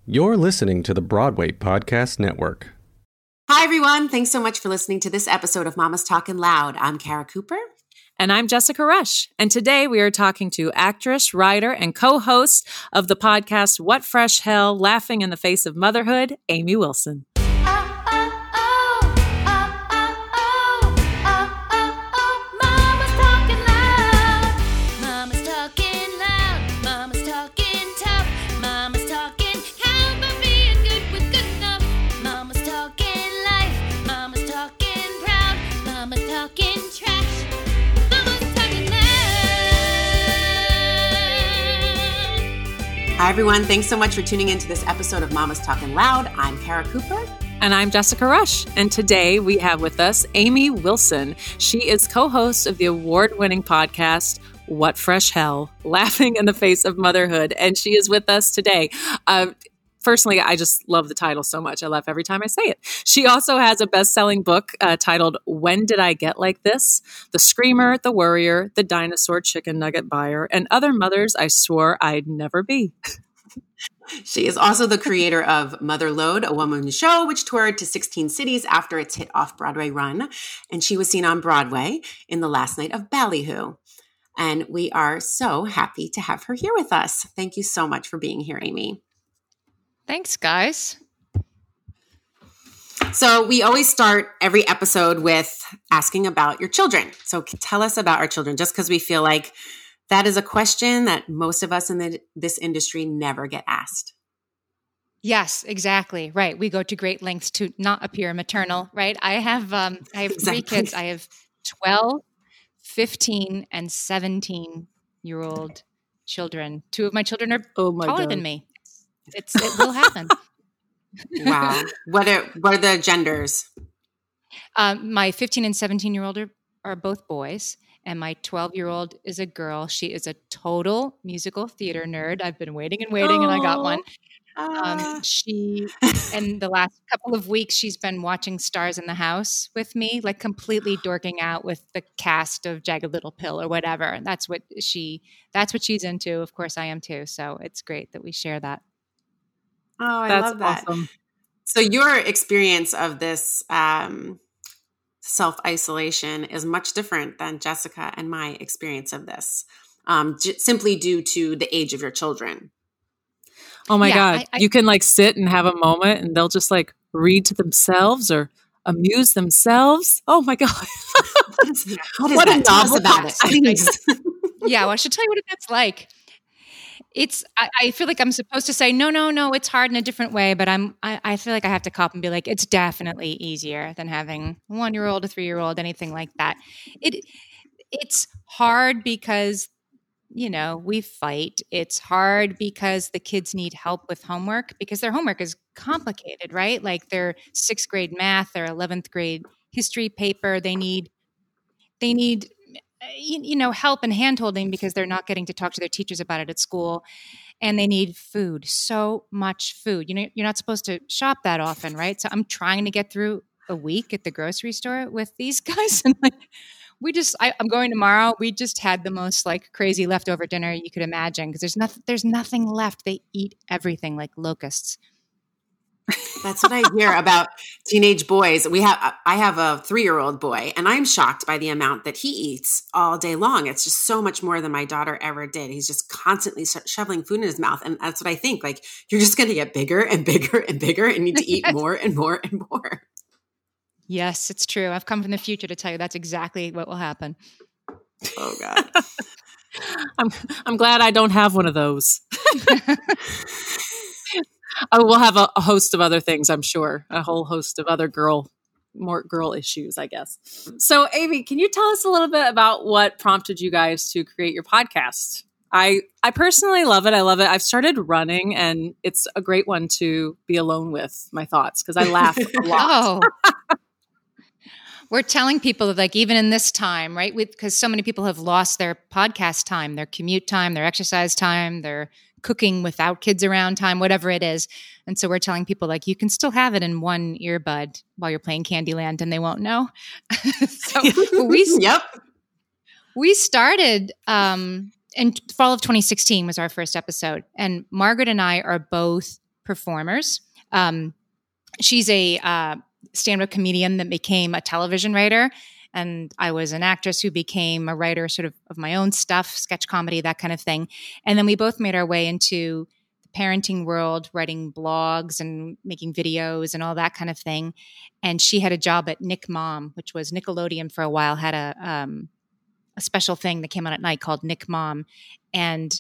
You're listening to the Broadway Podcast Network. Hi, everyone. Thanks so much for listening to this episode of Mama's Talkin' Loud. I'm Kara Cooper. And I'm Jessica Rush. And today we are talking to actress, writer, and co-host of the podcast What Fresh Hell? Laughing in the Face of Motherhood, Amy Wilson. Hi, everyone. Thanks so much for tuning into this episode of Mama's Talkin' Loud. I'm Kara Cooper. And I'm Jessica Rush. And today we have with us Amy Wilson. She is co-host of the award-winning podcast, What Fresh Hell? Laughing in the Face of Motherhood. And she is with us today. Personally, I just love the title so much. I laugh every time I say it. She also has a best-selling book titled When Did I Get Like This? The Screamer, the Worrier, the Dinosaur Chicken Nugget Buyer, and Other Mothers I Swore I'd Never Be. She is also the creator of Mother Lode, a woman's show, which toured to 16 cities after its hit off-Broadway run. And she was seen on Broadway in The Last Night of Ballyhoo. And we are so happy to have her here with us. Thank you so much for being here, Amy. Thanks, guys. So we always start every episode with asking about your children. So tell us about our children, just because we feel like that is a question that most of us in this industry never get asked. Yes, exactly. Right. We go to great lengths to not appear maternal, right? I have exactly. 3 kids. I have 12, 15, and 17-year-old children. 2 of my children are taller than me. It will happen. Wow. What are the genders? My 15 and 17-year-old are both boys, and my 12-year-old is a girl. She is a total musical theater nerd. I've been waiting and I got one. She, in the last couple of weeks, she's been watching Stars in the House with me, like completely dorking out with the cast of Jagged Little Pill or whatever. And that's what she's into. Of course, I am too. So it's great that we share that. Oh, I love that. Awesome. So your experience of this self-isolation is much different than Jessica and my experience of this, simply due to the age of your children. Oh my God. You can like sit and have a moment and they'll just like read to themselves or amuse themselves. Oh my God. What a novel about it. Yeah, well, I should tell you what that's like. I feel like I'm supposed to say, no, it's hard in a different way, but I feel like I have to cop and be like, it's definitely easier than having a 1-year-old, a 3-year-old, anything like that. It's hard because, we fight. It's hard because the kids need help with homework because their homework is complicated, right? Like their 6th grade math, their 11th grade history paper, they need help and hand-holding because they're not getting to talk to their teachers about it at school. And they need food, so much food. You're not supposed to shop that often, right? So I'm trying to get through a week at the grocery store with these guys. And I'm going tomorrow. We just had the most like crazy leftover dinner you could imagine because there's nothing left. They eat everything like locusts. That's what I hear about teenage boys. I have a 3-year-old boy, and I'm shocked by the amount that he eats all day long. It's just so much more than my daughter ever did. He's just constantly shoveling food in his mouth. And that's what I think. Like, you're just going to get bigger and bigger and bigger and need to eat more and more and more. Yes, it's true. I've come from the future to tell you that's exactly what will happen. Oh, God. I'm glad I don't have one of those. We'll have a host of other things, I'm sure. A whole host of other more girl issues, I guess. So, Amy, can you tell us a little bit about what prompted you guys to create your podcast? I personally love it. I love it. I've started running, and it's a great one to be alone with my thoughts because I laugh a lot. We're telling people like even in this time, right? Because so many people have lost their podcast time, their commute time, their exercise time, their cooking without kids around time, whatever it is. And so we're telling people like you can still have it in one earbud while you're playing Candyland and they won't know. We started in fall of 2016 was our first episode. And Margaret and I are both performers. She's a stand-up comedian that became a television writer. And I was an actress who became a writer sort of my own stuff, sketch comedy, that kind of thing. And then we both made our way into the parenting world, writing blogs and making videos and all that kind of thing. And she had a job at Nick Mom, which was Nickelodeon for a while, had a special thing that came on at night called Nick Mom. And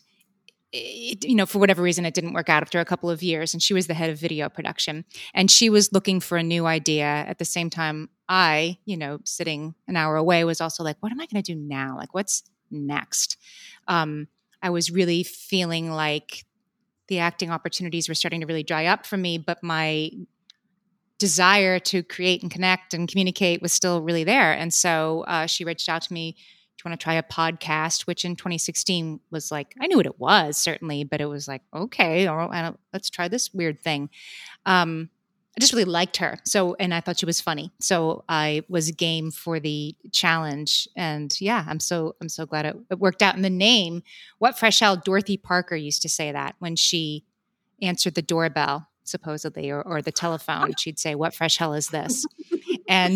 for whatever reason, it didn't work out after a couple of years. And she was the head of video production. And she was looking for a new idea. At the same time, I, sitting an hour away, was also like, what am I going to do now? Like, what's next? I was really feeling like the acting opportunities were starting to really dry up for me, but my desire to create and connect and communicate was still really there. And so she reached out to me, do you want to try a podcast? Which in 2016 was like, I knew what it was, certainly, but it was like, okay, let's try this weird thing. I just really liked her. And I thought she was funny. So I was game for the challenge. And yeah, I'm so glad it worked out. And the name, What Fresh Hell, Dorothy Parker used to say that when she answered the doorbell, supposedly, or the telephone, she'd say, what fresh hell is this? And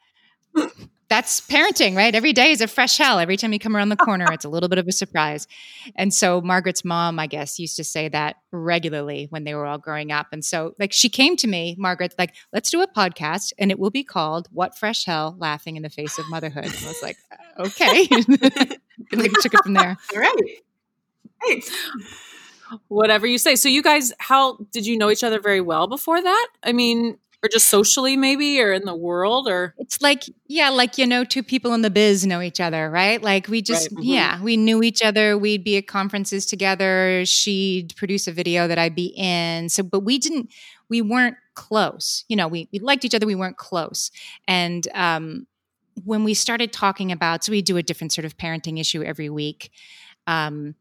that's parenting, right? Every day is a fresh hell. Every time you come around the corner, it's a little bit of a surprise. And so Margaret's mom, I guess, used to say that regularly when they were all growing up. And so she came to me, Margaret, like, let's do a podcast and it will be called What Fresh Hell, Laughing in the Face of Motherhood. And I was like, okay. And we took it from there. All right. Thanks. Whatever you say. So you guys, how did you know each other very well before that? I mean, or just socially maybe, or in the world, or? It's like, two people in the biz know each other, right? Like we just, right. Mm-hmm. We knew each other. We'd be at conferences together. She'd produce a video that I'd be in. So, but we weren't close. We liked each other. We weren't close. And when we started talking about, so we do a different sort of parenting issue every week. And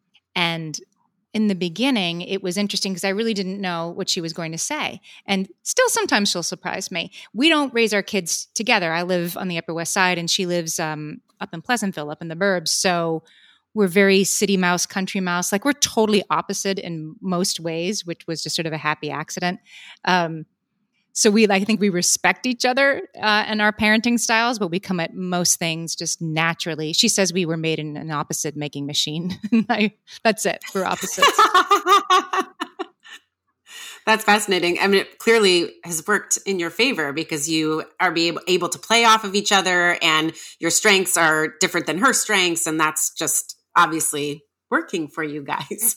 in the beginning, it was interesting because I really didn't know what she was going to say. And still sometimes she'll surprise me. We don't raise our kids together. I live on the Upper West Side and she lives up in Pleasantville, up in the burbs. So we're very city mouse, country mouse. Like we're totally opposite in most ways, which was just sort of a happy accident. So I think we respect each other and our parenting styles, but we come at most things just naturally. She says we were made in an opposite making machine. That's it. We're opposites. That's fascinating. I mean, it clearly has worked in your favor because you are able to play off of each other and your strengths are different than her strengths. And that's just obviously working for you guys.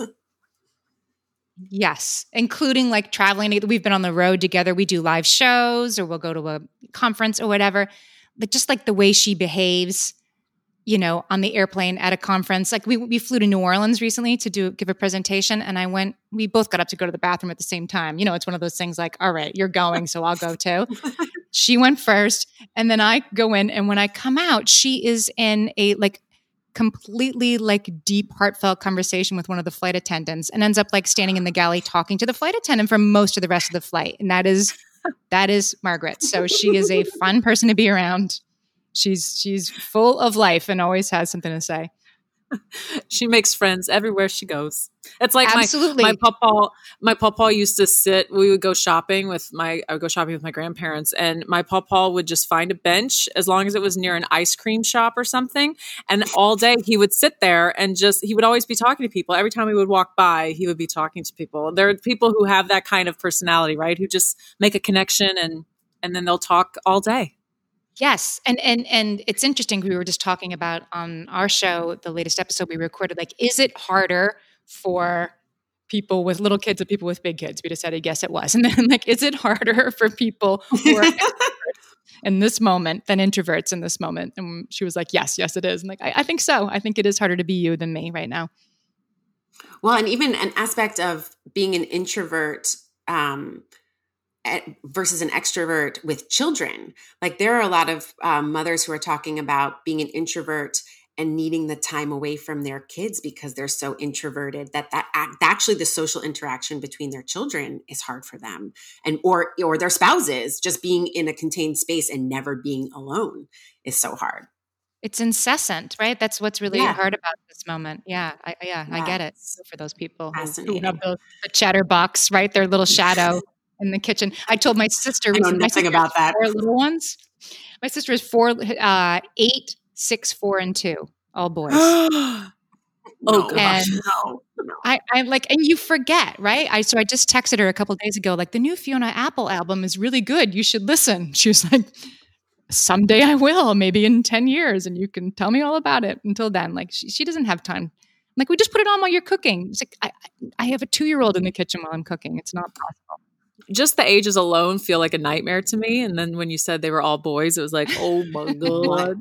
Yes, including like traveling. We've been on the road together. We do live shows or we'll go to a conference or whatever. But just like the way she behaves, on the airplane at a conference. Like we flew to New Orleans recently to give a presentation and we both got up to go to the bathroom at the same time. It's one of those things like, all right, you're going, so I'll go too. She went first and then I go in. And when I come out, she is in a completely deep, heartfelt conversation with one of the flight attendants and ends up standing in the galley talking to the flight attendant for most of the rest of the flight. And that is Margaret. So she is a fun person to be around. She's full of life and always has something to say. She makes friends everywhere she goes. It's like absolutely. My pawpaw used to sit. We would go shopping I would go shopping with my grandparents, and my pawpaw would just find a bench as long as it was near an ice cream shop or something. And all day he would sit there and he would always be talking to people. Every time we would walk by, he would be talking to people. There are people who have that kind of personality, right? Who just make a connection and then they'll talk all day. Yes. And it's interesting. We were just talking about on our show, the latest episode we recorded, is it harder for people with little kids or people with big kids? We decided, yes, it was. And then is it harder for people who are extroverts in this moment than introverts in this moment? And she was like, yes, it is. And I think so. I think it is harder to be you than me right now. Well, and even an aspect of being an introvert, versus an extrovert with children. There are a lot of mothers who are talking about being an introvert and needing the time away from their kids because they're so introverted that actually the social interaction between their children is hard for them, and or their spouses. Just being in a contained space and never being alone is so hard. It's incessant, right? That's what's really Yeah. hard about this moment. Yeah, I get it. It's For those people who fascinating. have the chatterbox, right? Their little shadow in the kitchen. I told my sister I know recently. My nothing sister about has that. 4 little ones. My sister has 4, 8, 6, 4, and 2, all boys. Oh gosh. And No. I'm like, and you forget, right? So I just texted her a couple of days ago, like, the new Fiona Apple album is really good. You should listen. She was like, someday I will, maybe in 10 years, and you can tell me all about it. Until then, like, she doesn't have time. Like, we just put it on while you're cooking. It's like, I have a 2-year-old in the kitchen while I'm cooking. It's not possible. Just the ages alone feel like a nightmare to me. And then when you said they were all boys, it was like, oh my God.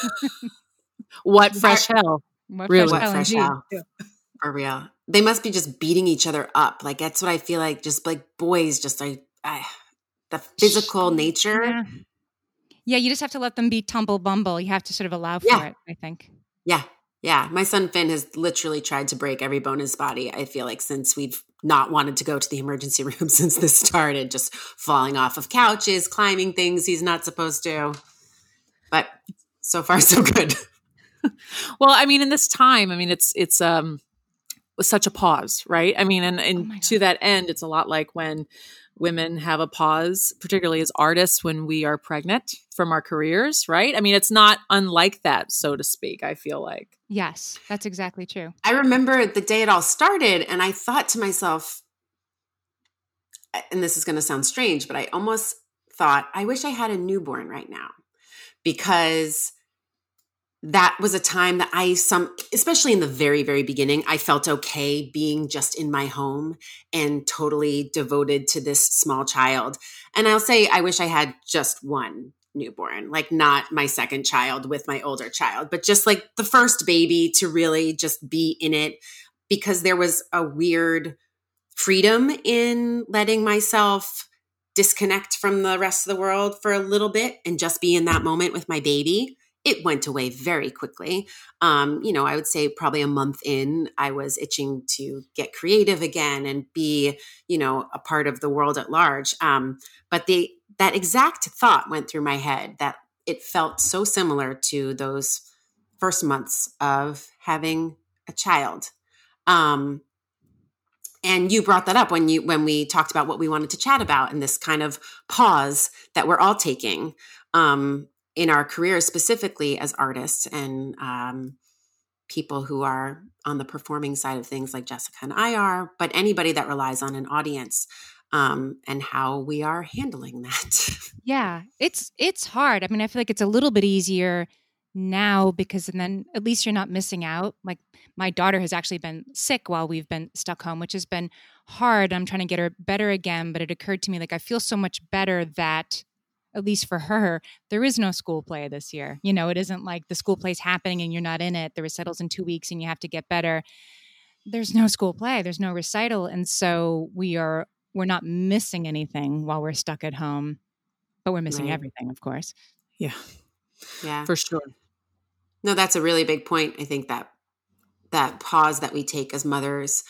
What fresh hell. Really? What fresh hell. For real. They must be just beating each other up. Like, that's what I feel like. Just like boys, just the physical nature. Yeah, you just have to let them be tumble bumble. You have to sort of allow for it, I think. Yeah. Yeah. My son Finn has literally tried to break every bone in his body, I feel like, since we've not wanted to go to the emergency room since this started, just falling off of couches, climbing things he's not supposed to. But so far, so good. Well, I mean, in this time, I mean, it's such a pause, right? I mean, and to that end, it's a lot like when women have a pause, particularly as artists, when we are pregnant from our careers, right? I mean, it's not unlike that, so to speak, I feel like. Yes, that's exactly true. I remember the day it all started, and I thought to myself, and this is going to sound strange, but I almost thought, I wish I had a newborn right now, because that was a time that especially in the very, very beginning, I felt okay being just in my home and totally devoted to this small child. And I'll say, I wish I had just one newborn, like not my second child with my older child, but just like the first baby, to really just be in it, because there was a weird freedom in letting myself disconnect from the rest of the world for a little bit and just be in that moment with my baby. It went away very quickly. I would say probably a month in, I was itching to get creative again and be, a part of the world at large. But that exact thought went through my head, that it felt so similar to those first months of having a child. And you brought that up when we talked about what we wanted to chat about, and this kind of pause that we're all taking in our careers, specifically as artists and people who are on the performing side of things like Jessica and I are, but anybody that relies on an audience, and how we are handling that. Yeah, it's hard. I mean, I feel like it's a little bit easier now because then at least you're not missing out. Like, my daughter has actually been sick while we've been stuck home, which has been hard. I'm trying to get her better again, but it occurred to me, like, I feel so much better that, at least for her, there is no school play this year. It isn't like the school play's happening and you're not in it. The recital's in 2 weeks and you have to get better. There's no school play. There's no recital. And so we're not missing anything while we're stuck at home, but we're missing everything, of course. Yeah. Yeah. For sure. No, that's a really big point. I think that pause that we take as mothers,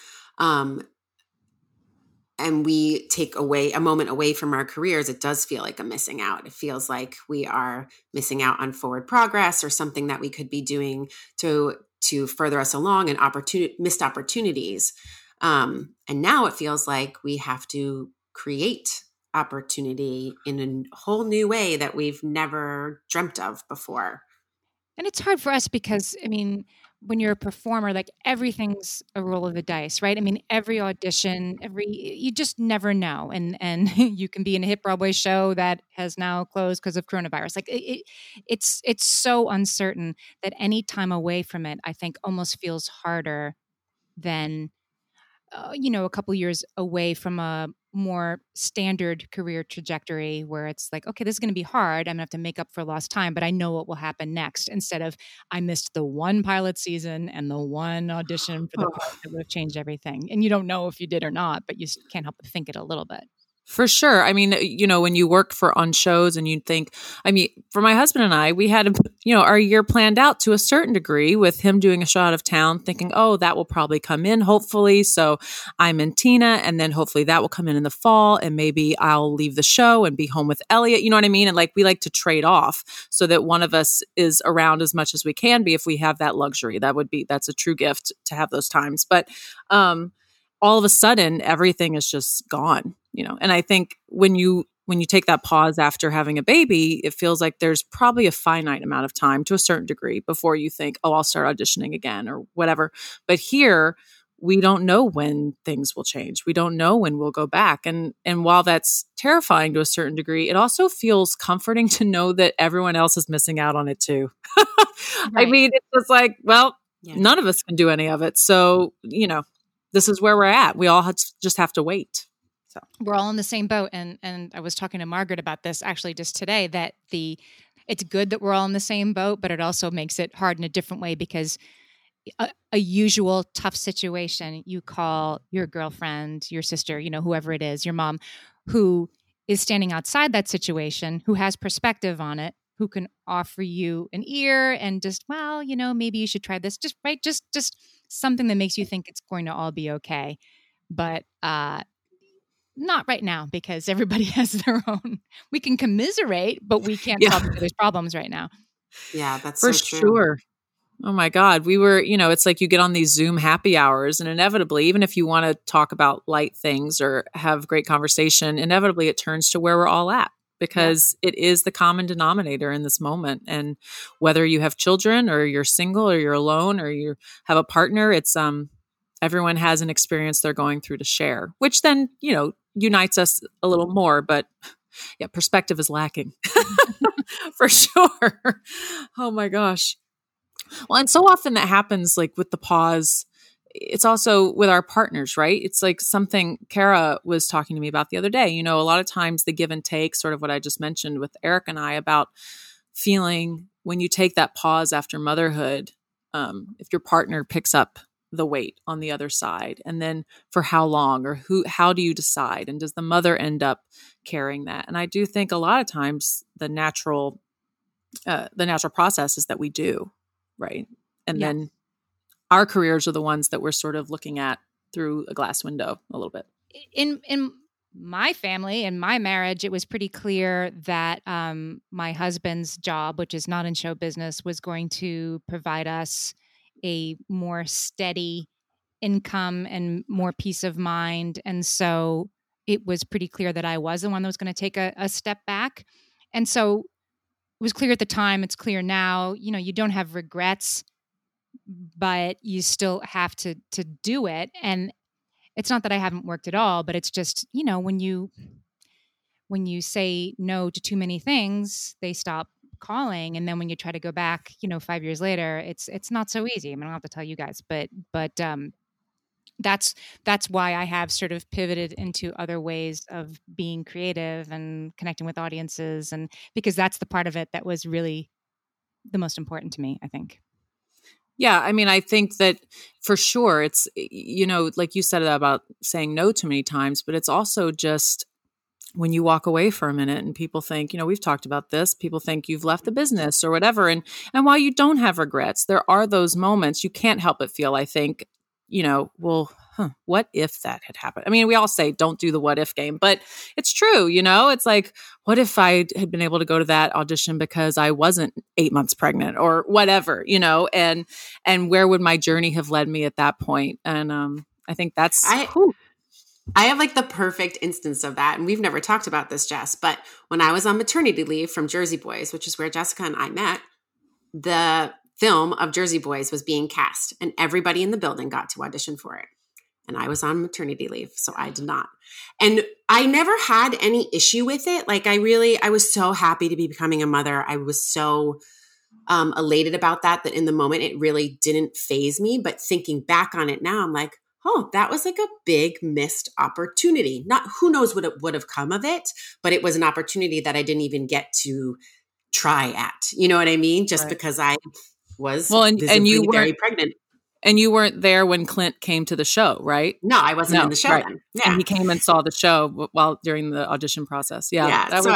and we take a moment away from our careers, it does feel like a missing out. It feels like we are missing out on forward progress or something that we could be doing to further us along, and missed opportunities. And now it feels like we have to create opportunity in a whole new way that we've never dreamt of before. And it's hard for us because, I mean, when you're a performer, like, everything's a roll of the dice, right? I mean, every audition, you just never know. And you can be in a hit Broadway show that has now closed because of coronavirus. Like, it's so uncertain that any time away from it, I think, almost feels harder than, a couple years away from a more standard career trajectory where it's like, okay, this is going to be hard. I'm going to have to make up for lost time, but I know what will happen next, instead of, I missed the one pilot season and the one audition for the part that would have changed everything. And you don't know if you did or not, but you can't help but think it a little bit. For sure. I mean, when you work on shows and you think, I mean, for my husband and I, we had, our year planned out to a certain degree with him doing a show out of town, thinking, oh, that will probably come in, hopefully. So I'm in Tina, and then hopefully that will come in the fall, and maybe I'll leave the show and be home with Elliot. You know what I mean? And like, we like to trade off so that one of us is around as much as we can be if we have that luxury. That's a true gift to have those times. But, all of a sudden, everything is just gone, and I think when you take that pause after having a baby, it feels like there's probably a finite amount of time to a certain degree before you think, oh, I'll start auditioning again or whatever. But here, we don't know when things will change. We don't know when we'll go back. And while that's terrifying to a certain degree, it also feels comforting to know that everyone else is missing out on it too. Right. I mean, it's just like, well, none of us can do any of it. So, this is where we're at. We all just have to wait. So we're all in the same boat. And I was talking to Margaret about this actually just today, that it's good that we're all in the same boat, but it also makes it hard in a different way, because a usual tough situation, you call your girlfriend, your sister, whoever it is, your mom, who is standing outside that situation, who has perspective on it, who can offer you an ear and just, well, maybe you should try this, just something that makes you think it's going to all be okay. But not right now, because everybody has their own. We can commiserate, but we can't solve each other's problems right now. Yeah, that's for so true. Sure. Oh my God. We were, it's like you get on these Zoom happy hours, and inevitably, even if you want to talk about light things or have great conversation, inevitably it turns to where we're all at, because it is the common denominator in this moment. And whether you have children or you're single or you're alone or you have a partner, it's, everyone has an experience they're going through to share, which then, unites us a little more, but perspective is lacking for sure. Oh my gosh. Well, and so often that happens, like with the pause, it's also with our partners, right? It's like something Kara was talking to me about the other day. A lot of times the give and take, sort of what I just mentioned with Eric and I, about feeling when you take that pause after motherhood, if your partner picks up the weight on the other side, and then for how long, or how do you decide? And does the mother end up carrying that? And I do think a lot of times the natural process is that we do, right? And then our careers are the ones that we're sort of looking at through a glass window a little bit. In my family and my marriage, it was pretty clear that my husband's job, which is not in show business, was going to provide us a more steady income and more peace of mind. And so it was pretty clear that I was the one that was going to take a step back. And so it was clear at the time, it's clear now, you don't have regrets, but you still have to do it. And it's not that I haven't worked at all, but it's just, when you say no to too many things, they stop calling. And then when you try to go back, 5 years later, it's not so easy. I mean, I don't have to tell you guys, but that's why I have sort of pivoted into other ways of being creative and connecting with audiences, and because that's the part of it that was really the most important to me, I think. Yeah. I mean, I think that for sure it's, like you said about saying no too many times, but it's also just when you walk away for a minute and people think, we've talked about this, people think you've left the business or whatever. And while you don't have regrets, there are those moments you can't help but feel, I think, what if that had happened? I mean, we all say don't do the what if game, but it's true. It's like, what if I had been able to go to that audition because I wasn't 8 months pregnant or whatever, and where would my journey have led me at that point? And I think that's I have like the perfect instance of that. And we've never talked about this, Jess, but when I was on maternity leave from Jersey Boys, which is where Jessica and I met, the film of Jersey Boys was being cast and everybody in the building got to audition for it. And I was on maternity leave, so I did not. And I never had any issue with it. Like I was so happy to be becoming a mother. I was so elated about that in the moment, it really didn't faze me. But thinking back on it now, I'm like, oh, that was like a big missed opportunity. Not who knows what it would have come of it, but it was an opportunity that I didn't even get to try at. You know what I mean? Just because I was and you were very pregnant. And you weren't there when Clint came to the show, right? No, I wasn't in the show right. then. And he came and saw the show while during the audition process. Yeah. So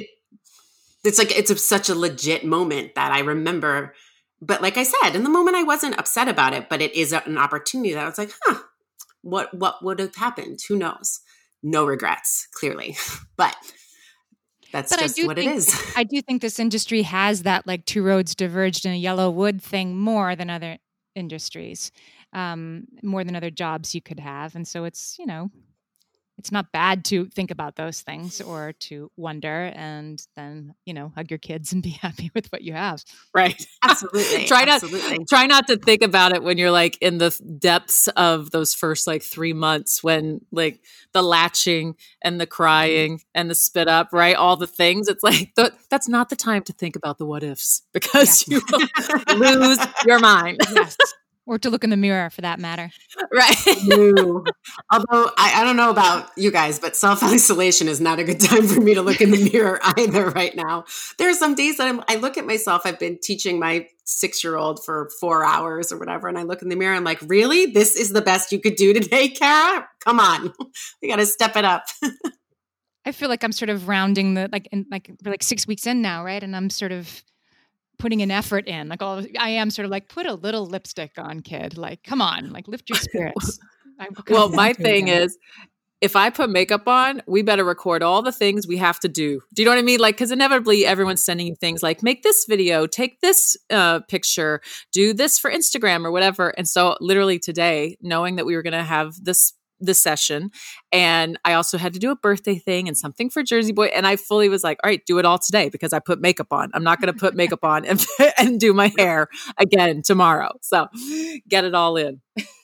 it's such a legit moment that I remember. But like I said, in the moment I wasn't upset about it, but it is an opportunity that I was like, what would have happened? Who knows? No regrets, clearly. But that's just what it is. I do think this industry has that like two roads diverged in a yellow wood thing more than other industries, more than other jobs you could have. And so it's, it's not bad to think about those things or to wonder and then, hug your kids and be happy with what you have. Right. Absolutely. Try not to think about it when you're like in the depths of those first like 3 months when like the latching and the crying and the spit up, right? All the things. It's like, that's not the time to think about the what ifs because you will lose your mind. Yes. Or to look in the mirror, for that matter. Right. Although I don't know about you guys, but self-isolation is not a good time for me to look in the mirror either right now. There are some days that I look at myself. I've been teaching my 6-year-old for 4 hours or whatever, and I look in the mirror. I'm like, really? This is the best you could do today, Kara? Come on. We got to step it up. I feel like I'm sort of rounding we're like 6 weeks in now, right? And I'm sort of putting an effort in, I am sort of like, put a little lipstick on, kid. Like, come on, like lift your spirits. Well, my thing is, if I put makeup on, we better record all the things we have to do. Do you know what I mean? Like, because inevitably everyone's sending you things like, make this video, take this picture, do this for Instagram or whatever. And so literally today, knowing that we were going to have this session, and I also had to do a birthday thing and something for Jersey Boy, and I fully was like, all right, do it all today because I put makeup on. I'm not going to put makeup on and do my hair again tomorrow. So get it all in.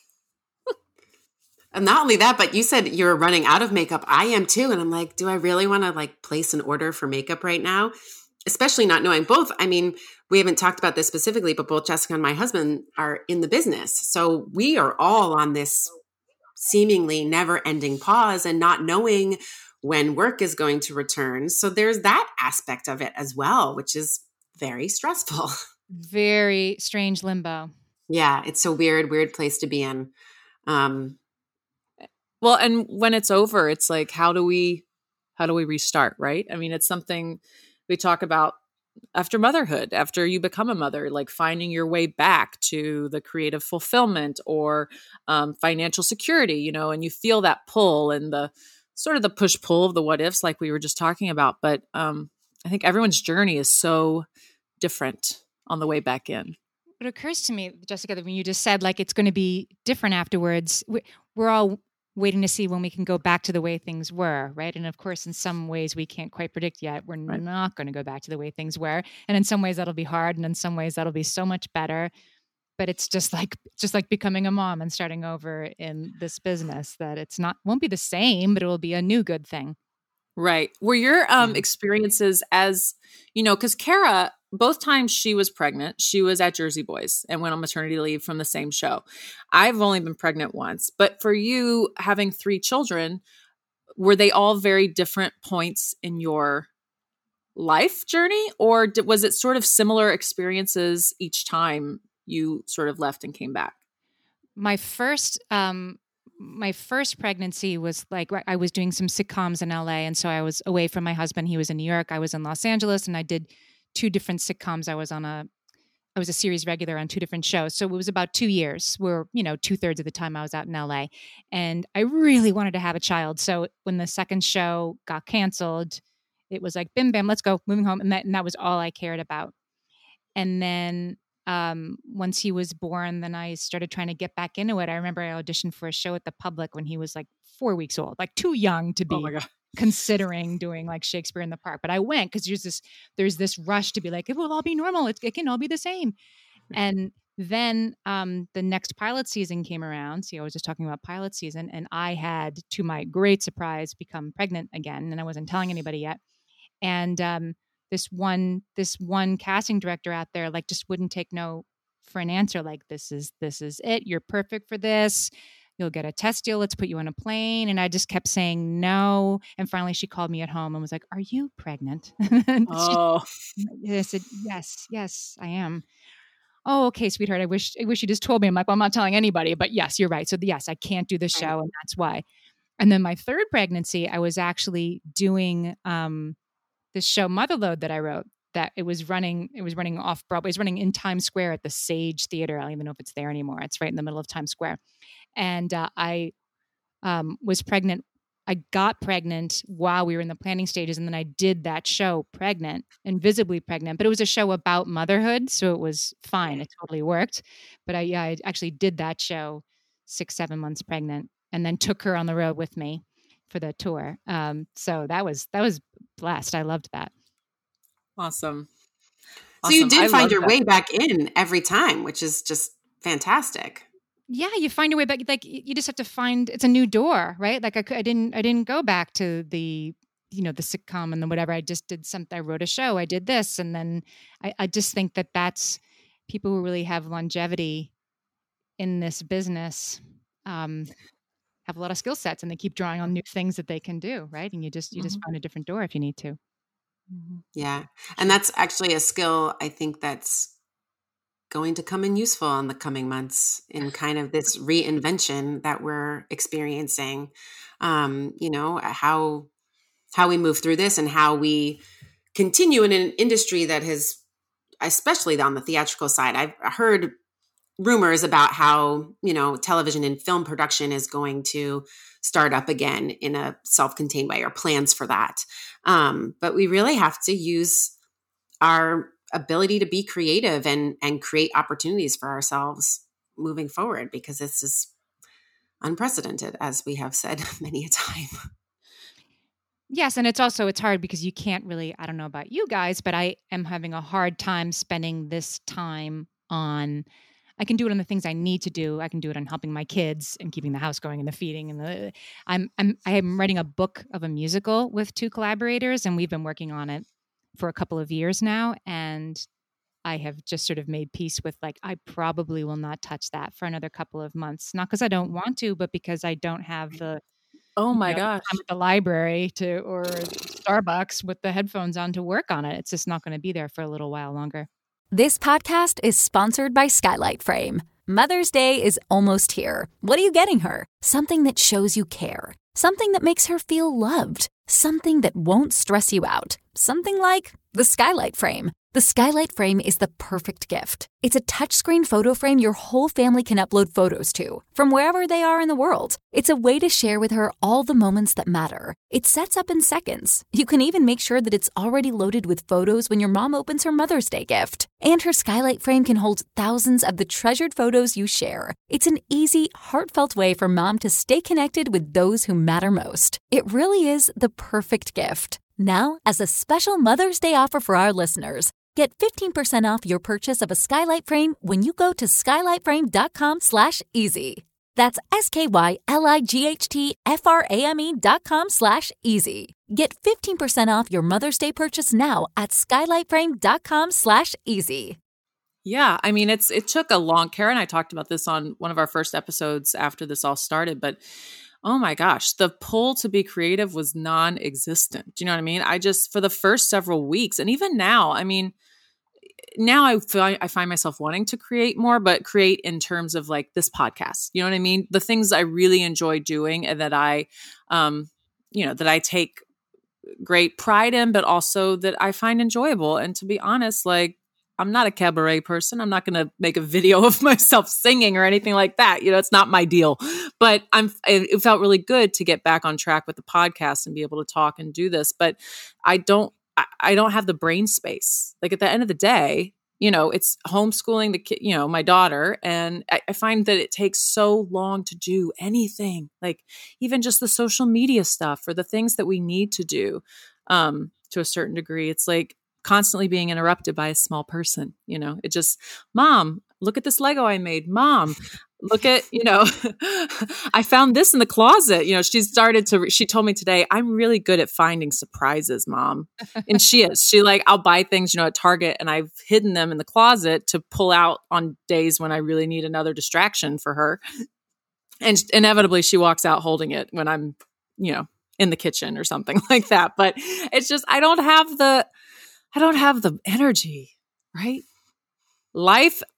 And not only that, but you said you were running out of makeup. I am too. And I'm like, do I really want to like place an order for makeup right now? Especially not knowing both. I mean, we haven't talked about this specifically, but both Jessica and my husband are in the business. So we are all on this seemingly never-ending pause and not knowing when work is going to return. So there's that aspect of it as well, which is very stressful. Very strange limbo. Yeah, it's a weird place to be in. Well, and when it's over, it's like, how do we restart, right? I mean, it's something we talk about after motherhood, after you become a mother, like finding your way back to the creative fulfillment or financial security, and you feel that pull and the sort of the push-pull of the what ifs like we were just talking about. But I think everyone's journey is so different on the way back in. It occurs to me, Jessica, that when you just said like it's going to be different afterwards, we're all waiting to see when we can go back to the way things were, right? And of course, in some ways we can't quite predict yet. We're not going to go back to the way things were. And in some ways that'll be hard. And in some ways that'll be so much better. But it's just like becoming a mom and starting over in this business that won't be the same, but it will be a new good thing. Right. Were your experiences as, because Kara, both times she was pregnant, she was at Jersey Boys and went on maternity leave from the same show. I've only been pregnant once, but for you having 3 children, were they all very different points in your life journey? Or was it sort of similar experiences each time you sort of left and came back? My first pregnancy was like, I was doing some sitcoms in LA. And so I was away from my husband. He was in New York. I was in Los Angeles, and I did 2 different sitcoms. I was a series regular on 2 different shows. So it was about 2 years where, 2/3 of the time I was out in LA, and I really wanted to have a child. So when the second show got canceled, it was like, bim, bam, let's go, moving home. And that was all I cared about. And then once he was born, then I started trying to get back into it. I remember I auditioned for a show at the Public when he was like 4 weeks old, like too young to be considering doing like Shakespeare in the Park. But I went because there's this rush to be like, it will all be normal. It can all be the same. And then the next pilot season came around. See, I was just talking about pilot season, and I had, to my great surprise, become pregnant again, and I wasn't telling anybody yet. And this one casting director out there like just wouldn't take no for an answer. Like, this is it. You're perfect for this. You'll get a test deal. Let's put you on a plane. And I just kept saying no. And finally she called me at home and was like, are you pregnant? I said, yes, I am. oh, okay, sweetheart, I wish you just told me. I'm like, well, I'm not telling anybody, but yes, you're right. So yes, I can't do the show, and that's why. And then my third pregnancy, I was actually doing this show Motherload that I wrote. That it was running off Broadway. It was running in Times Square at the Sage Theater. I don't even know if it's there anymore. It's right in the middle of Times Square. And I was pregnant. I got pregnant while we were in the planning stages, and then I did that show pregnant, invisibly pregnant. But it was a show about motherhood, so it was fine. It totally worked. But I actually did that show 6-7 months pregnant, and then took her on the road with me for the tour. So that was blessed. I loved that. Awesome. So you did find your way back in every time, which is just fantastic. Yeah, you find your way back. Like you just have to find, it's a new door, right? Like I didn't go back to the, the sitcom and the whatever. I just did something. I wrote a show. I did this. And then I just think that's people who really have longevity in this business, have a lot of skill sets, and they keep drawing on new things that they can do. Right. And you just find a different door if you need to. Yeah. And that's actually a skill I think that's going to come in useful in the coming months in kind of this reinvention that we're experiencing. How we move through this and how we continue in an industry that has, especially on the theatrical side, I've heard rumors about how, television and film production is going to start up again in a self-contained way, or plans for that. But we really have to use our ability to be creative and create opportunities for ourselves moving forward, because this is unprecedented, as we have said many a time. Yes. And it's hard because you can't really, I don't know about you guys, but I am having a hard time spending this time I can do it on the things I need to do. I can do it on helping my kids and keeping the house going and the feeding and I am writing a book of a musical with 2 collaborators, and we've been working on it for a couple of years now. And I have just sort of made peace with, like, I probably will not touch that for another couple of months. Not because I don't want to, but because I don't have the gosh, time at the library or Starbucks with the headphones on to work on it. It's just not going to be there for a little while longer. This podcast is sponsored by Skylight Frame. Mother's Day is almost here. What are you getting her? Something that shows you care. Something that makes her feel loved. Something that won't stress you out. Something like the Skylight Frame. The Skylight Frame is the perfect gift. It's a touchscreen photo frame your whole family can upload photos to, from wherever they are in the world. It's a way to share with her all the moments that matter. It sets up in seconds. You can even make sure that it's already loaded with photos when your mom opens her Mother's Day gift. And her Skylight Frame can hold thousands of the treasured photos you share. It's an easy, heartfelt way for mom to stay connected with those who matter most. It really is the perfect gift. Now, as a special Mother's Day offer for our listeners, get 15% off your purchase of a Skylight Frame when you go to skylightframe.com/easy. That's SKYLIGHTFRAME.com/easy. Get 15% off your Mother's Day purchase now at skylightframe.com/easy. Yeah, I mean, it took a long, Kara and I talked about this on one of our first episodes after this all started, but oh my gosh, the pull to be creative was non-existent. Do you know what I mean? For the first several weeks, and even now, I mean, now I find myself wanting to create more, but create in terms of like this podcast. You know what I mean? The things I really enjoy doing and that that I take great pride in, but also that I find enjoyable. And to be honest, like, I'm not a cabaret person. I'm not going to make a video of myself singing or anything like that. It's not my deal, but it felt really good to get back on track with the podcast and be able to talk and do this. But I don't have the brain space. Like, at the end of the day, it's homeschooling the kid, my daughter. And I find that it takes so long to do anything, like even just the social media stuff or the things that we need to do, to a certain degree. It's like constantly being interrupted by a small person. It just, Mom, look at this Lego I made. Mom, look at, I found this in the closet. She told me today, I'm really good at finding surprises, Mom. And she is. I'll buy things, at Target, and I've hidden them in the closet to pull out on days when I really need another distraction for her. And inevitably she walks out holding it when I'm, in the kitchen or something like that. But it's just, I don't have the energy, right? Life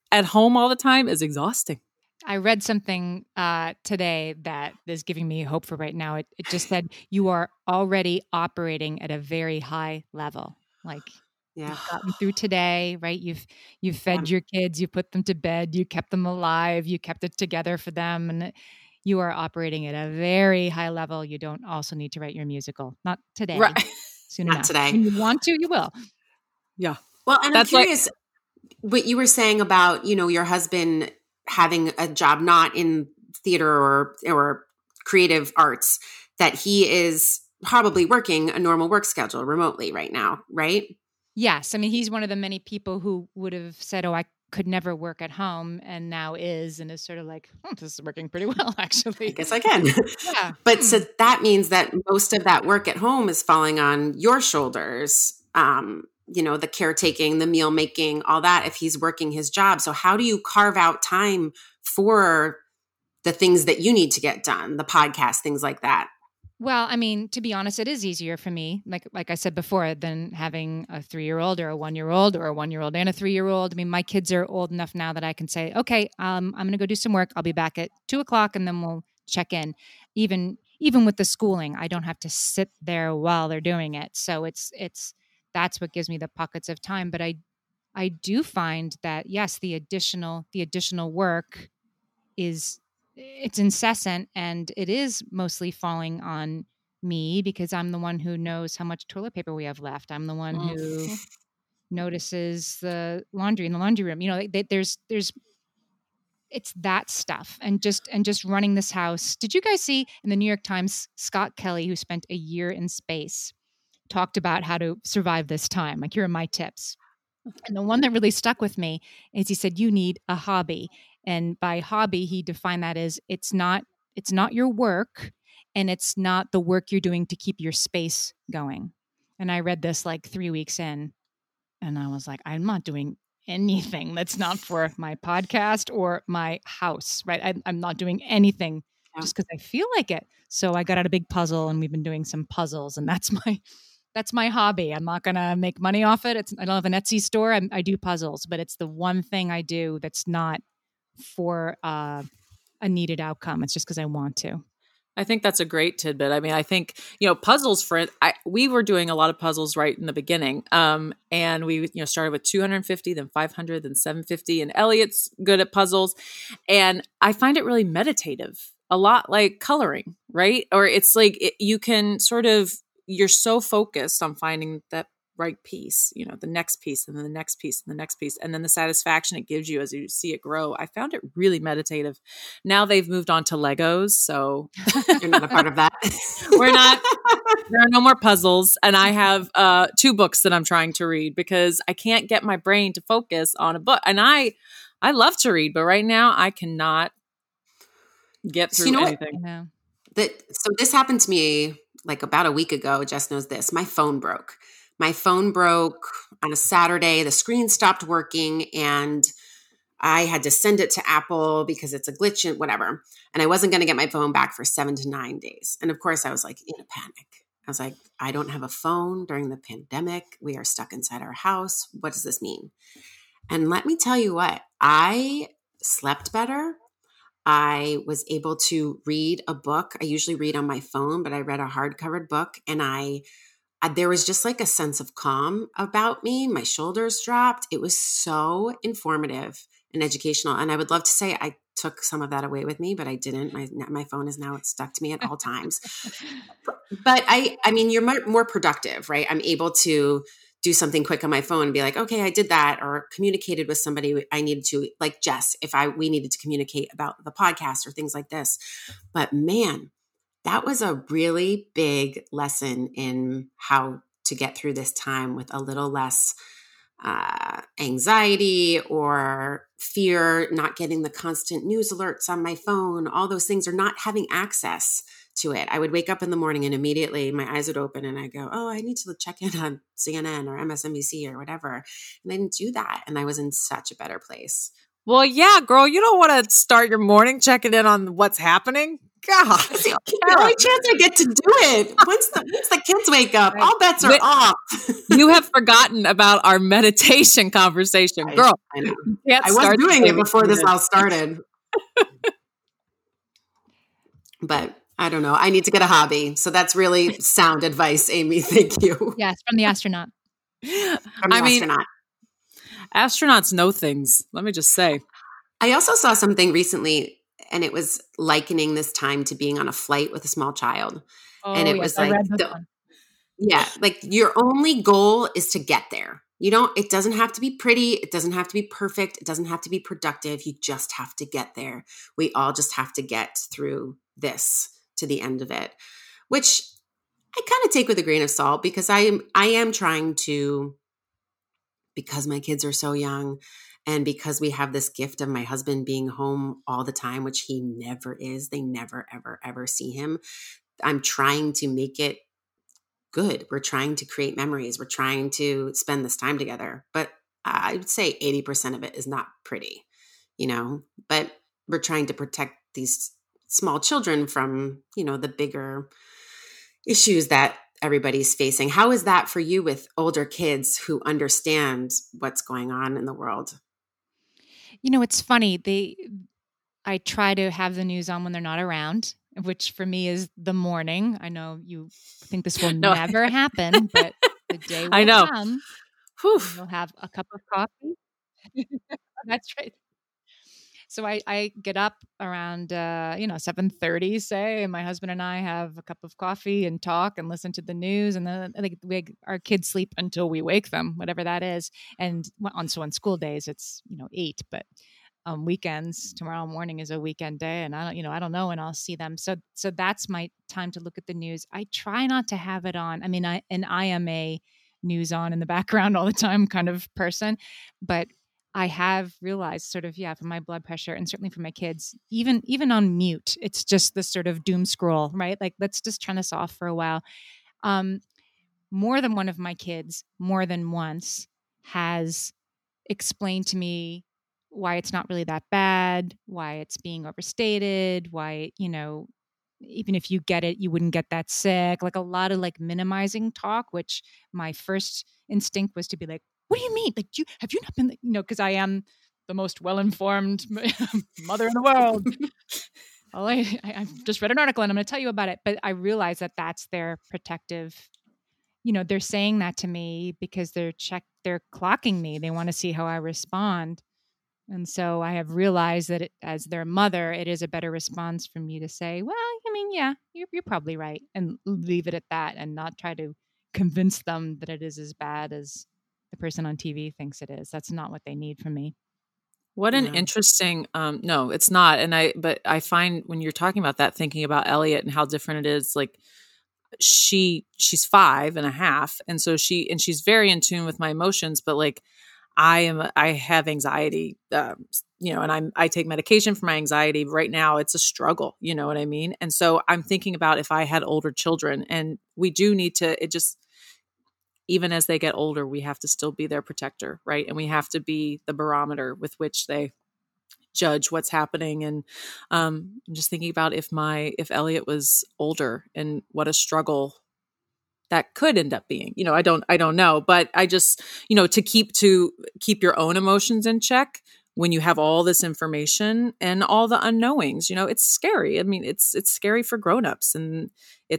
at home all the time is exhausting. I read something today that is giving me hope for right now. It just said you are already operating at a very high level. Like you've gotten through today, right? You've fed your kids, you put them to bed, you kept them alive, you kept it together for them, and you are operating at a very high level. You don't also need to write your musical. Not today. Right. Soon Not enough. today. When you want to, you will. Yeah. Well, and That's I'm curious what you were saying about, your husband having a job not in theater or creative arts, that he is probably working a normal work schedule remotely right now, right? Yes. I mean, he's one of the many people who would have said, oh, I could never work at home, and now is sort of like, oh, this is working pretty well, actually. I guess I can. Yeah. But so that means that most of that work at home is falling on your shoulders. The caretaking, the meal making, all that, if he's working his job. So how do you carve out time for the things that you need to get done, the podcast, things like that? Well, I mean, to be honest, it is easier for me, like I said before, than having a 3-year-old or a 1-year-old or a 1-year-old and a 3-year-old. I mean, my kids are old enough now that I can say, okay, I'm going to go do some work. I'll be back at 2:00 and then we'll check in. Even with the schooling, I don't have to sit there while they're doing it. So that's what gives me the pockets of time. But I do find that, yes, the additional work it's incessant, and it is mostly falling on me because I'm the one who knows how much toilet paper we have left. I'm the one who notices the laundry in the laundry room. There's it's that stuff, and just running this house. Did you guys see in the New York Times, Scott Kelly, who spent a year in space, talked about how to survive this time? Like, here are my tips. And the one that really stuck with me is he said, you need a hobby. And by hobby, he defined that as it's not your work, and it's not the work you're doing to keep your space going. And I read this like 3 weeks in, and I was like, I'm not doing anything that's not for my podcast or my house, right? I'm not doing anything just because I feel like it. So I got out a big puzzle, and we've been doing some puzzles, and that's my hobby. I'm not going to make money off it. I don't have an Etsy store. I do puzzles, but it's the one thing I do that's not for a needed outcome. It's just because I want to. I think that's a great tidbit. I mean, I think, puzzles we were doing a lot of puzzles right in the beginning. And we, started with 250, then 500, then 750, and Elliot's good at puzzles. And I find it really meditative, a lot like coloring, right? Or it's like you can you're so focused on finding that right piece, the next piece, and then the next piece, and the next piece, and then the satisfaction it gives you as you see it grow. I found it really meditative. Now they've moved on to Legos, so you're not a part of that. We're not. There are no more puzzles, and I have 2 books that I'm trying to read because I can't get my brain to focus on a book. And I love to read, but right now I cannot get through anything. So this happened to me like about a week ago. Jess knows this. My phone broke on a Saturday. The screen stopped working, and I had to send it to Apple because it's a glitch and whatever. And I wasn't going to get my phone back for 7 to 9 days. And of course I was like in a panic. I was like, I don't have a phone during the pandemic. We are stuck inside our house. What does this mean? And let me tell you what, I slept better. I was able to read a book. I usually read on my phone, but I read a hardcover book, and there was just like a sense of calm about me. My shoulders dropped. It was so informative and educational. And I would love to say I took some of that away with me, but I didn't. My phone is now stuck to me at all times. But I mean, you're more productive, right? I'm able to do something quick on my phone and be like, okay, I did that, or communicated with somebody I needed to, like Jess, we needed to communicate about the podcast or things like this. But man, that was a really big lesson in how to get through this time with a little less anxiety or fear, not getting the constant news alerts on my phone, all those things, or not having access to it. I would wake up in the morning and immediately my eyes would open and I go, oh, I need to check in on CNN or MSNBC or whatever. And I didn't do that. And I was in such a better place. Well, yeah, girl, you don't want to start your morning checking in on what's happening. God, it's the only chance I get to do it. Once the kids wake up, all bets are off. You have forgotten about our meditation conversation, girl. I know. I was doing it before this all started. But I don't know. I need to get a hobby. So that's really sound advice, Amy. Thank you. Yes, from the astronaut. Astronaut. Astronauts know things. Let me just say. I also saw something recently, and it was likening this time to being on a flight with a small child. And it was like, like your only goal is to get there. It doesn't have to be pretty. It doesn't have to be perfect. It doesn't have to be productive. You just have to get there. We all just have to get through this to the end of it, which I kind of take with a grain of salt because I am trying to, because my kids are so young and because we have this gift of my husband being home all the time, which he never is. They never, ever, ever see him. I'm trying to make it good. We're trying to create memories. We're trying to spend this time together. But I would say 80% of it is not pretty, but we're trying to protect these small children from, the bigger issues that everybody's facing. How is that for you with older kids who understand what's going on in the world? It's funny. I try to have the news on when they're not around, which for me is the morning. I know you think this will never happen, but the day will come. You'll have a cup of coffee. That's right. So I get up around 7:30, say, and my husband and I have a cup of coffee and talk and listen to the news, and then our kids sleep until we wake them, whatever that is. And on school days it's 8, but weekends, tomorrow morning is a weekend day, and I don't know when I'll see them. So that's my time to look at the news. I try not to have it on. I mean, I am a news on in the background all the time kind of person, but I have realized for my blood pressure and certainly for my kids, even on mute, it's just this sort of doom scroll, right? Like, let's just turn this off for a while. More than one of my kids, more than once, has explained to me why it's not really that bad, why it's being overstated, why, even if you get it, you wouldn't get that sick. Like a lot of minimizing talk, which my first instinct was to be like, what do you mean? Like, have you not been, because I am the most well-informed mother in the world. I've just read an article and I'm going to tell you about it. But I realize that that's their protective, they're saying that to me because they're clocking me. They want to see how I respond. And so I have realized that as their mother, it is a better response for me to say, well, yeah, you're probably right, and leave it at that and not try to convince them that it is as bad as the person on TV thinks it is. That's not what they need from me. What an interesting, no, it's not. But I find when you're talking about that, thinking about Elliot and how different it is, like she's 5.5. And so she's very in tune with my emotions, but I have anxiety, and I take medication for my anxiety. Right now it's a struggle, you know what I mean? And so I'm thinking about if I had older children, and we do need to, even as they get older, we have to still be their protector, right? And we have to be the barometer with which they judge what's happening. And I'm just thinking about if Elliot was older and what a struggle that could end up being. I don't know, but I just, to keep your own emotions in check when you have all this information and all the unknowings, it's scary. I mean, it's scary for grownups, and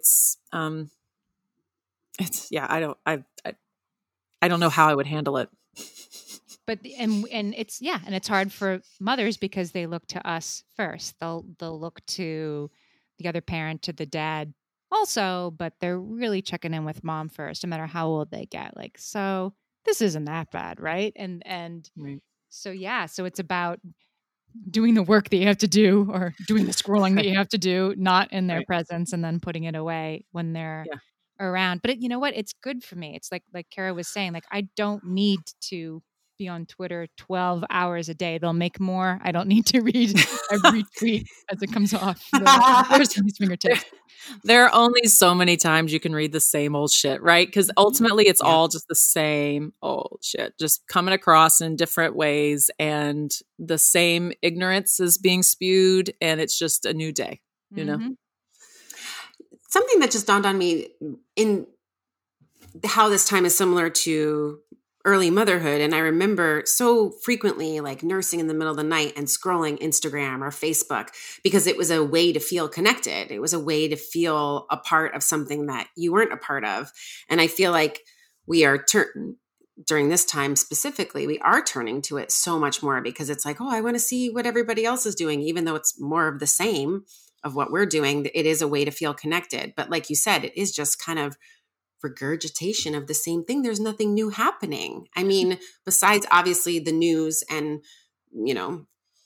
I don't know how I would handle it. But and it's hard for mothers because they look to us first. They'll look to the other parent, to the dad also, but they're really checking in with mom first, no matter how old they get. Like, so this isn't that bad, right? And right. So it's about doing the work that you have to do, or doing the scrolling that you have to do, not in their presence, and then putting it away when they're around. But you know what? It's good for me. It's like Kara was saying, I don't need to be on Twitter 12 hours a day. They'll make more. I don't need to read every tweet as it comes off these fingertips. There are only so many times you can read the same old shit, right? Because ultimately it's all just the same old shit, just coming across in different ways, and the same ignorance is being spewed, and it's just a new day. you know? Something that just dawned on me in how this time is similar to early motherhood. And I remember so frequently like nursing in the middle of the night and scrolling Instagram or Facebook because it was a way to feel connected. It was a way to feel a part of something that you weren't a part of. And I feel like we are during this time specifically, we are turning to it so much more because it's like, oh, I want to see what everybody else is doing, even though it's more of the same of what we're doing. It is a way to feel connected. But like you said, it is just kind of regurgitation of the same thing. There's nothing new happening. I mean, besides obviously the news and, you know,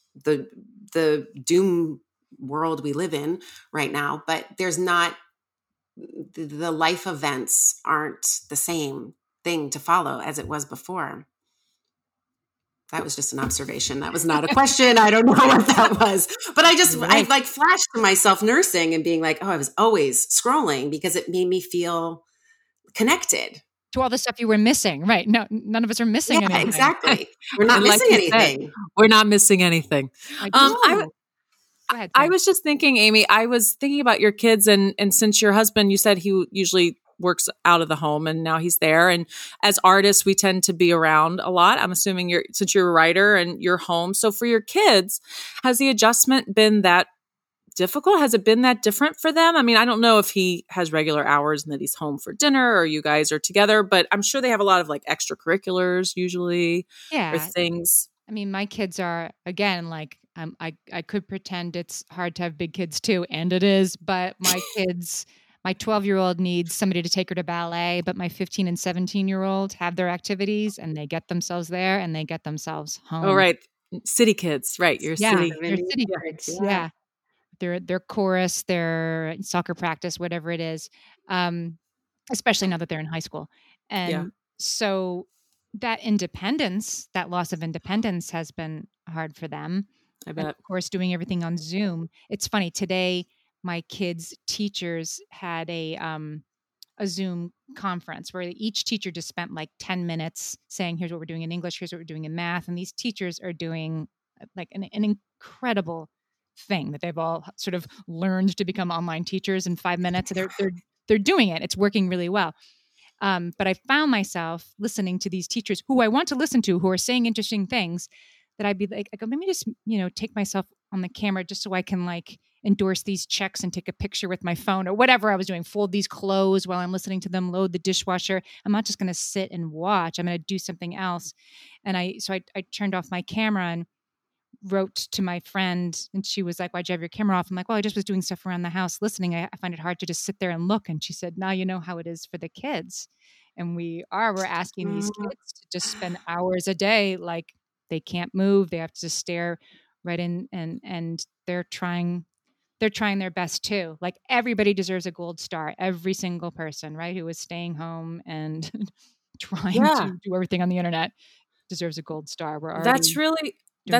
the doom world we live in right now, but there's not, the life events aren't the same thing to follow as it was before. That was just an observation. That was not a question. I don't know what that was, but I like flashed to myself nursing and being like, oh, I was always scrolling because it made me feel connected to all the stuff you were missing. Right. No, none of us are missing anything. Exactly. We're not missing anything. We're not missing anything. Go ahead, I was just thinking, Amy, I was thinking about your kids and since your husband, you said he usually works out of the home and now he's there. And as artists, we tend to be around a lot. I'm assuming since you're a writer and you're home. So for your kids, has the adjustment been that difficult? Has it been that different for them? I mean, I don't know if he has regular hours and that he's home for dinner or you guys are together, but I'm sure they have a lot of like extracurriculars usually or things. I mean, my kids are, again, like I could pretend it's hard to have big kids too, and it is, but my kids, my 12-year-old needs somebody to take her to ballet, but my 15 and 17-year-old have their activities and they get themselves there and they get themselves home. Oh, right. City kids, right. You're city kids. Yeah. Their chorus, their soccer practice, whatever it is, especially now that they're in high school. And so that independence, that loss of independence has been hard for them. I bet. And of course, doing everything on Zoom. It's funny, today, my kids' teachers had a Zoom conference where each teacher just spent like 10 minutes saying, here's what we're doing in English, here's what we're doing in math. And these teachers are doing like an incredible thing that they've all sort of learned to become online teachers in 5 minutes. They're doing it. It's working really well. But I found myself listening to these teachers who I want to listen to, who are saying interesting things, that I'd be like, let me just, take myself on the camera just so I can like endorse these checks and take a picture with my phone or whatever I was doing, fold these clothes while I'm listening to them, load the dishwasher. I'm not just going to sit and watch. I'm going to do something else. And I turned off my camera and wrote to my friend, and she was like, why'd you have your camera off? I'm like, well, I just was doing stuff around the house listening. I find it hard to just sit there and look. And she said, now you know how it is for the kids. And we're asking these kids to just spend hours a day. Like they can't move. They have to just stare right in, and they're trying their best too. Like everybody deserves a gold star. Every single person, right, who is staying home and trying to do everything on the internet deserves a gold star. That's really,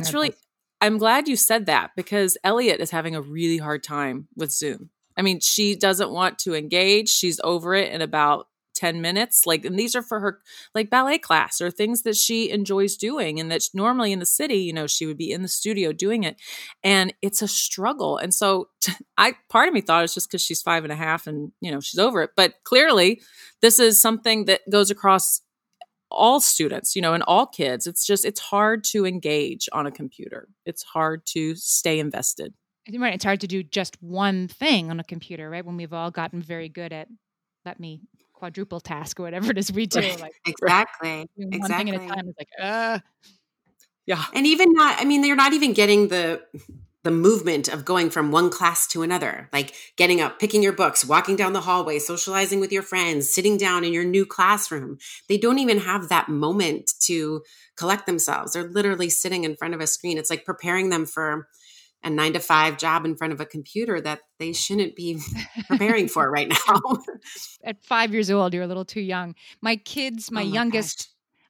I'm glad you said that because Elliot is having a really hard time with Zoom. I mean, she doesn't want to engage. She's over it in about 10 minutes. And these are for her like ballet class or things that she enjoys doing. And that's normally in the city, she would be in the studio doing it. And it's a struggle. And so part of me thought it's just because she's 5.5 and, she's over it. But clearly this is something that goes across all students, and all kids. It's hard to engage on a computer. It's hard to stay invested. Right. It's hard to do just one thing on a computer, right? When we've all gotten very good at, let me quadruple task or whatever it is we do. Like exactly. One thing at a time is like, yeah. And even they're not even getting the movement of going from one class to another, like getting up, picking your books, walking down the hallway, socializing with your friends, sitting down in your new classroom. They don't even have that moment to collect themselves. They're literally sitting in front of a screen. It's like preparing them for a 9-to-5 job in front of a computer that they shouldn't be preparing for right now. At 5 years old, you're a little too young. My kids, my youngest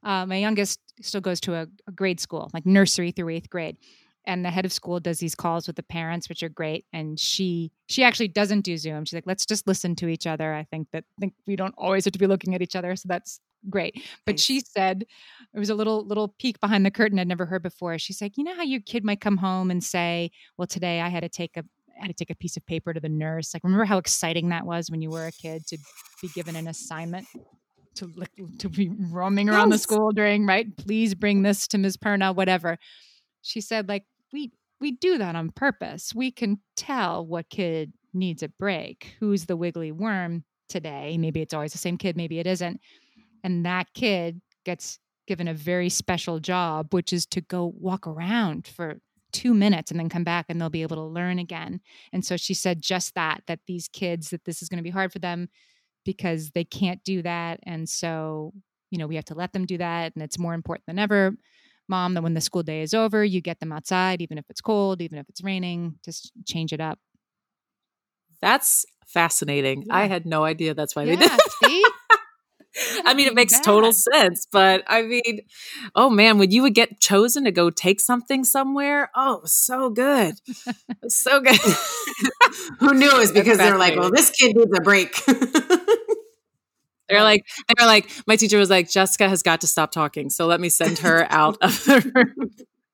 still goes to a grade school, like nursery through 8th grade. And the head of school does these calls with the parents, which are great. And she actually doesn't do Zoom. She's like, let's just listen to each other. I think we don't always have to be looking at each other. So that's great. But she said, it was a little peek behind the curtain I'd never heard before. She's like, you know how your kid might come home and say, well, today I had to take had to take a piece of paper to the nurse. Like, remember how exciting that was when you were a kid to be given an assignment to be roaming around the school during, right? Please bring this to Ms. Perna, whatever. She said, like, we do that on purpose. We can tell what kid needs a break. Who's the wiggly worm today? Maybe it's always the same kid. Maybe it isn't. And that kid gets given a very special job, which is to go walk around for 2 minutes and then come back and they'll be able to learn again. And so she said just that these kids, that this is going to be hard for them because they can't do that. And so, we have to let them do that. And it's more important than ever, Mom, that when the school day is over, you get them outside, even if it's cold, even if it's raining, just change it up. That's fascinating. Yeah. I had no idea that's why they did. See? I mean, it makes total sense, but I mean, oh man, when you would get chosen to go take something somewhere, oh, so good. So good. Who knew it was because they're like, well, this kid needs a break. They're like, my teacher was like, Jessica has got to stop talking. So let me send her out of the room.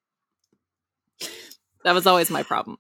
That was always my problem.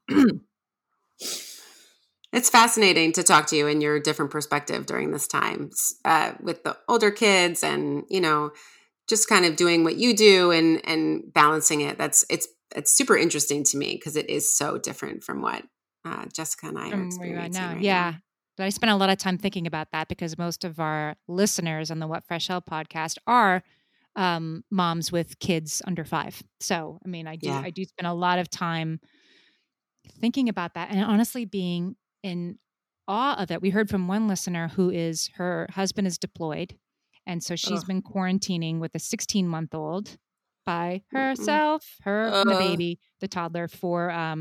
It's fascinating to talk to you and your different perspective during this time with the older kids and, just kind of doing what you do and balancing it. It's super interesting to me because it is so different from what Jessica and I are experiencing right now. But I spent a lot of time thinking about that because most of our listeners on the What Fresh Hell podcast are moms with kids under 5. So, I mean, I do spend a lot of time thinking about that and honestly being in awe of it. We heard from one listener her husband is deployed. And so she's been quarantining with a 16-month-old by herself, and the baby, the toddler for, a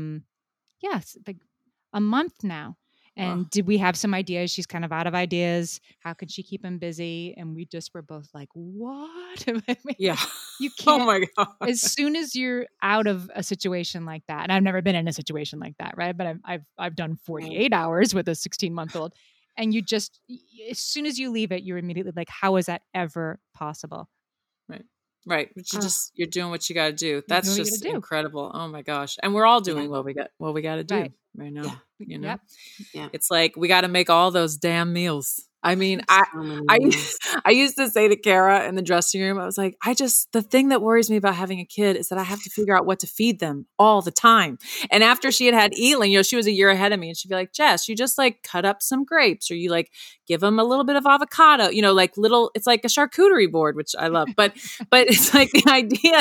month now. And did we have some ideas? She's kind of out of ideas. How could she keep him busy? And we just were both like, what? I mean, yeah. You can't. Oh my God. As soon as you're out of a situation like that, and I've never been in a situation like that, right? But I've done 48 hours with a 16-month-old. And you just, as soon as you leave it, you're immediately like, how is that ever possible? Right. But you're doing what you got to do. That's just incredible. Oh my gosh. And we're all doing what we got to do right now. Yep. Yeah. It's like, we got to make all those damn meals. I mean, I used to say to Kara in the dressing room, I was like, the thing that worries me about having a kid is that I have to figure out what to feed them all the time. And after she had Elin, she was a year ahead of me and she'd be like, Jess, you just like cut up some grapes or you like give them a little bit of avocado, like it's like a charcuterie board, which I love, but it's like the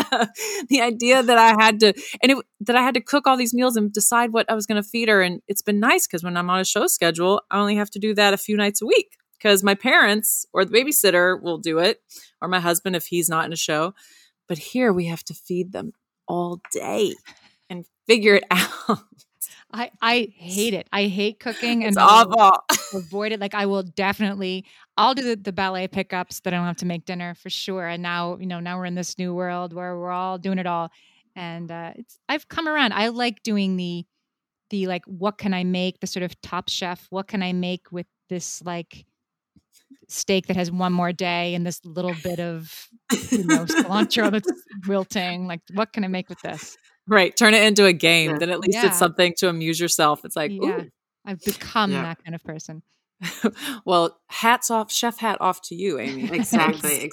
idea that I had to cook all these meals and decide what I was going to feed her. And it's been nice because when I'm on a show schedule, I only have to do that a few nights a week. Because my parents or the babysitter will do it, or my husband if he's not in a show. But here we have to feed them all day and figure it out. I hate it. I hate cooking. It's awful. Avoid it. Like I'll do the ballet pickups that I don't have to make dinner for sure. And now we're in this new world where we're all doing it all. And I've come around. I like doing the like, what can I make? The sort of Top Chef. What can I make with this like steak that has one more day and this little bit of cilantro that's wilting? Like, what can I make with this? Right. Turn it into a game. Then at least it's something to amuse yourself. It's like, ooh. I've become that kind of person. Well, hats off, chef hat off to you, Amy. Exactly.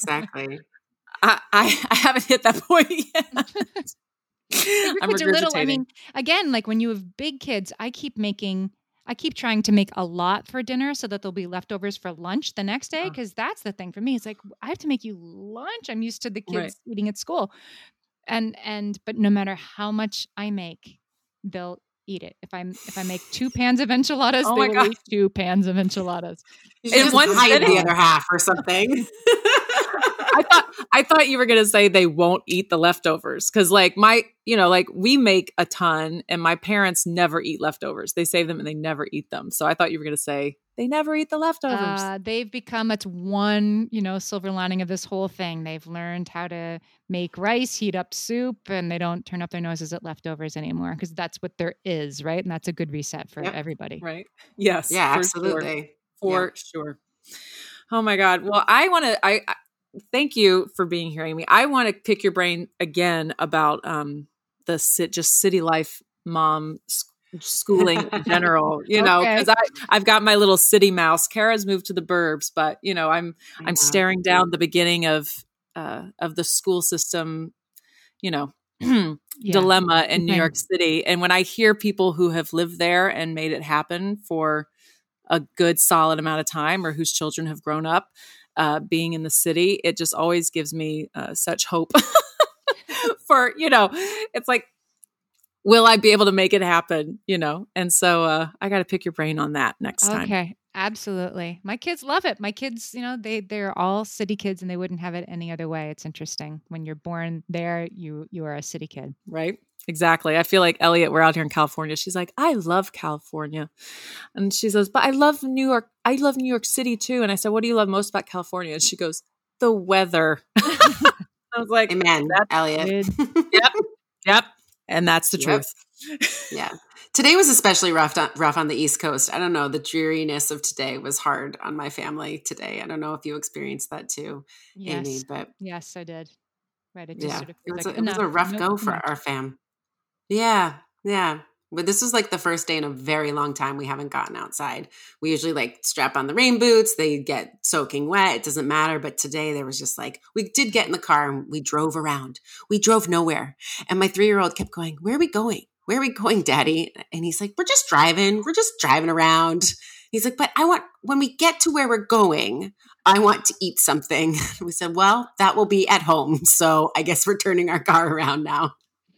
I haven't hit that point yet. Your kids are little. I mean, again, like when you have big kids, I keep trying to make a lot for dinner so that there'll be leftovers for lunch the next day. Because that's the thing for me. It's like, I have to make you lunch. I'm used to the kids eating at school. But no matter how much I make, they'll eat it. If I make 2 pans of enchiladas, they will eat 2 pans of enchiladas. In one hide the other half or something. I thought you were going to say they won't eat the leftovers. Cause like we make a ton and my parents never eat leftovers. They save them and they never eat them. So I thought you were going to say they never eat the leftovers. They've become, it's one, silver lining of this whole thing. They've learned how to make rice, heat up soup, and they don't turn up their noses at leftovers anymore because that's what there is. Right. And that's a good reset for everybody. Right. Yes. Yeah, absolutely. For sure. Oh my God. Well, I thank you for being here, Amy. I want to pick your brain again about just city life mom schooling in general, you know, because I've got my little city mouse. Kara's moved to the burbs, but you know, I'm staring down the beginning of the school system, you know, dilemma in New York City. And when I hear people who have lived there and made it happen for a good solid amount of time, or whose children have grown up being in the city, it just always gives me such hope for, you know, it's like, will I be able to make it happen? You know? And so I got to pick your brain on that next time. Okay. Absolutely. My kids love it. My kids, you know, they're all city kids and they wouldn't have it any other way. It's interesting. When you're born there, you are a city kid. Right. Exactly. I feel like Elliot, we're out here in California. She's like, I love California. And she says, but I love New York. I love New York City too. And I said, what do you love most about California? And she goes, the weather. I was like, amen, Elliot. Yep. And that's the truth. Yeah. Today was especially rough on the East Coast. I don't know. The dreariness of today was hard on my family today. I don't know if you experienced that too, Amy. But yes, I did. Right. It just sort of it was a rough go for our fam. Yeah. But this was like the first day in a very long time we haven't gotten outside. We usually like strap on the rain boots. They get soaking wet. It doesn't matter. But today there was just like, we did get in the car and we drove around. We drove nowhere. And my 3-year-old kept going, where are we going? Where are we going, Daddy? And he's like, we're just driving around. He's like, but when we get to where we're going, I want to eat something. We said, well, that will be at home. So I guess we're turning our car around now.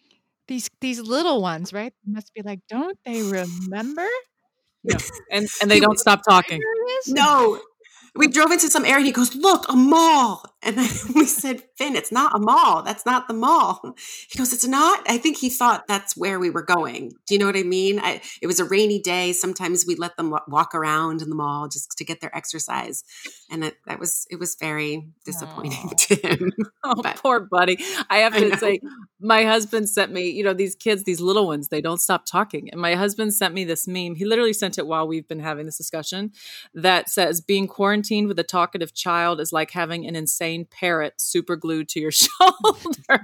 These little ones, right? Must be like, don't they remember? Yeah. And they don't stop talking. No. We drove into some area and he goes, look, a mall. And we said, Finn, it's not a mall. That's not the mall. He goes, it's not. I think he thought that's where we were going. Do you know what I mean? It was a rainy day. Sometimes we let them walk around in the mall just to get their exercise. And it was very disappointing to him. But, poor buddy. I have to say, my husband sent me, you know, these kids, these little ones, they don't stop talking. And my husband sent me this meme. He literally sent it while we've been having this discussion that says, being quarantined with a talkative child is like having an insane parrot super glued to your shoulder.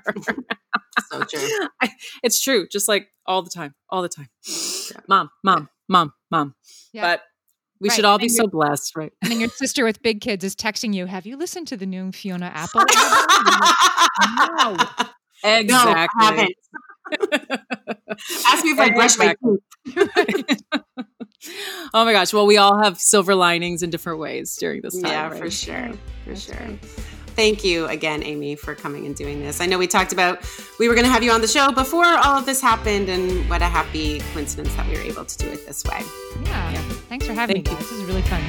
So true. It's true. Just like all the time. Yeah. Mom. Yeah. But we should all be so blessed, right? And then your sister with big kids is texting you, have you listened to the new Fiona Apple? No. Exactly. No, I haven't. Ask me if I brush my teeth. Oh my gosh. Well, we all have silver linings in different ways during this time. Yeah, right? For sure. Thank you again, Amy, for coming and doing this. I know we talked about we were going to have you on the show before all of this happened, and what a happy coincidence that we were able to do it this way. Yeah. Thanks for having me. This is really fun.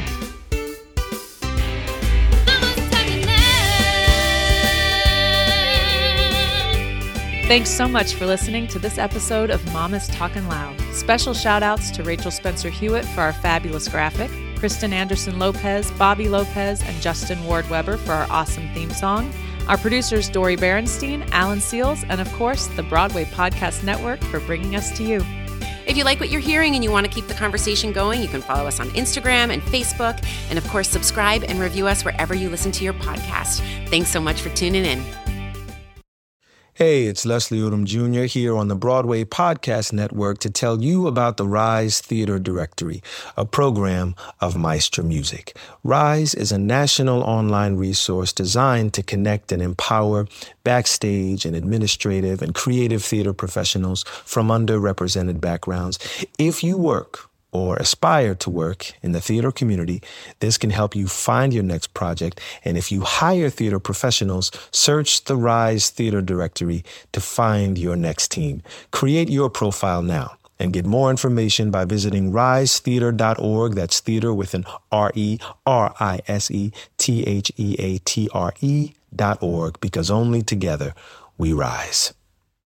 Thanks so much for listening to this episode of Mama's Talkin' Loud. Special shout outs to Rachel Spencer Hewitt for our fabulous graphic, Kristen Anderson Lopez, Bobby Lopez, and Justin Ward Weber for our awesome theme song, our producers Dori Berenstein, Alan Seals, and of course, the Broadway Podcast Network for bringing us to you. If you like what you're hearing and you want to keep the conversation going, you can follow us on Instagram and Facebook, and of course, subscribe and review us wherever you listen to your podcast. Thanks so much for tuning in. Hey, it's Leslie Odom Jr. here on the Broadway Podcast Network to tell you about the Rise Theater Directory, a program of Maestro Music. Rise is a national online resource designed to connect and empower backstage and administrative and creative theater professionals from underrepresented backgrounds. If you work or aspire to work in the theater community, this can help you find your next project. And if you hire theater professionals, search the Rise Theater Directory to find your next team. Create your profile now and get more information by visiting risetheater.org. That's theater with an RERISETHEATRE.org, because only together we rise.